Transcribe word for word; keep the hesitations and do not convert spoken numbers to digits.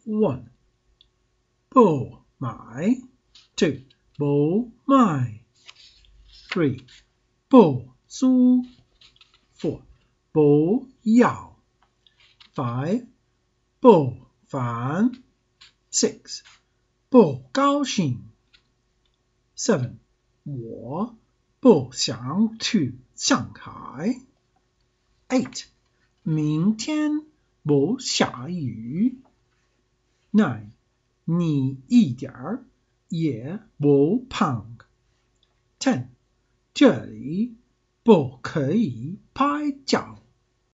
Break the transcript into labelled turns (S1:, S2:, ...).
S1: one. 不买 two. 不卖 three. 不租 four. 不要 five. 不烦 six. 不高兴 seven. 我不想去上海 eight. 明天不下雨 nine. 你一点儿也不胖 ten. 这里不可以拍照